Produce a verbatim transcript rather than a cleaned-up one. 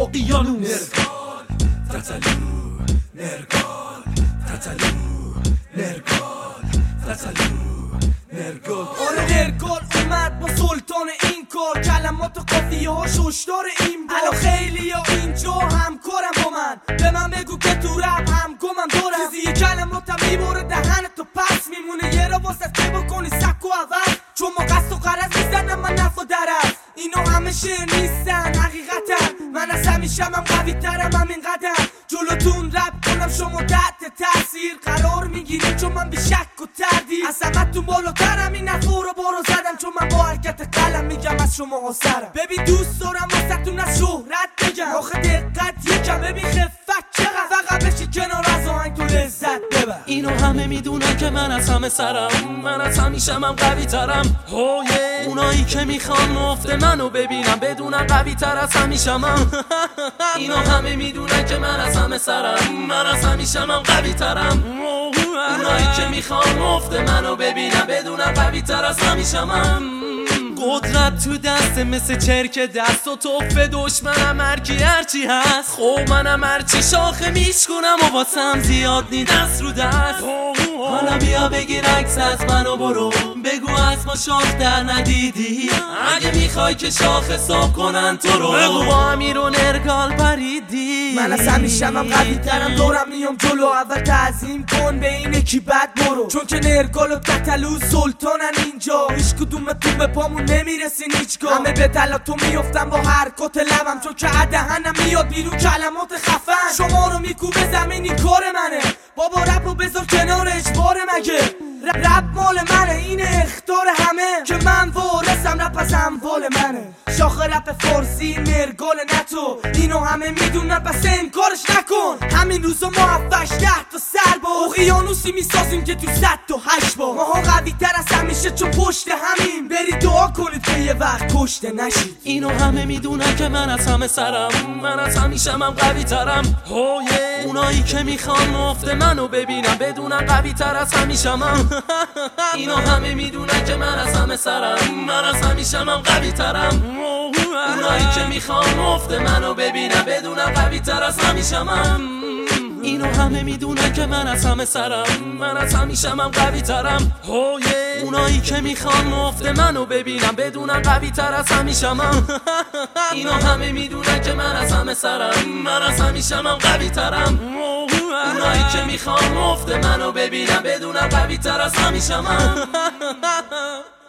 اقیانوس. نرگال تتلو نرگال تتلو نرگال تتلو نرگال. آره نرگال اومد با سلطان این کار، کلمات و قافیه ها ششدار این بار. الان خیلی ها اینجا همکارم با من، به من بگو که تو رپ همگامم دارم. چیزی کلماتم میباره دهنت تو پس میمونه یه را واسه که بکنی سک و عوض. چون ما قصد و غرض میزنم من نف و درست، اینا همه شعر نیستن حقیقتا. من از همیشم هم قوی ترم همین قدم، جلوتون رپ کنم شما تحت تاثیر قرار میگیریم چون من بی شک و تردید از همتون بالاترم. این حرفا رو بارو زدم چون من با حرکت قلم میگم از شما ها سرم. ببین دوست دارم واسهتون از شهرت بگم، آخه دقت یکم ببین خفت چقدر، فقط بشی کنار از آهنگ تو لذت ببر. اینو همه میدونن که من از همه سرم، من از همیشم هم قوی ترم. اونایی که میخوان مفت منو ببینم بدونن قوی تر از همیشم هم. اینو همه میدونن که من از همه سرم، من از همیشم هم قوی ترم. اونایی که میخوان مفت منو ببینم بدونن قوی تر از همیشم هم. قدرت تو دست مثل چرک دست و توف دشمنم هرکی هرچی هست. خب منم هرچی شاخه میشکنم و واسم زیاد نی دست رو دست. حالا بیا بگیر عکس از منو برو بگو از ما شاخ در ندیدی، اگه میخوای که شاخ حساب کنن تو رو بگو با امیر و نرگال پریدی. من از همیشم هم قوی ترم دورم میام جلو، اول تعظیم کن به اینه کی بد برو، چون که نرگال و تتلو سلطانن اینجا. هیچ کدومتون به پامون نمیرسین هیچگاه، همه به تلاتون میفتن با حرکات لبم، چون که دهنم میاد بیرون کلمات خفن. شما رو میکوبه زمین این کار منه، بابا رپ رو بذار کنار اجبار مگه. رپ مال منه این اختار همه، که من وارثم رپ از اموال منه. شاخ رپ فارسی نرگال نتو، اینو همه میدونن پس انکارش نکن. همین روزا ما هفتش ده تا سر با اقیانوسی میسازیم که تو صد تا هشت با ماها قوی تر از همیشه چون پشت همین. برید دعا کنید که یه وقت کشته نشید. اینو همه میدونن که من از همه سرم، من از همیشم هم قوی ترم. اونایی که میخوان مفت منو ببینم بدونن قوی تر از همیشم هم. اینو همه میدونن که من از همه سرم، من از همیشم هم قوی ترم. اونایی که میخوان مفت منو ببینن بدونن قوی تر از همیشم هم. اینو همه میدونن که من از همه سرم، من از همیشم هم قوی ترم. اونایی که میخوان مفت منو ببینن بدونن قوی تر از همیشم هم. اینو همه میدونن که من از همه سرم، من از همیشم هم قوی ترم. اونایی که میخوان مفت منو ببینن بدونن قوی تر از همیشم هم.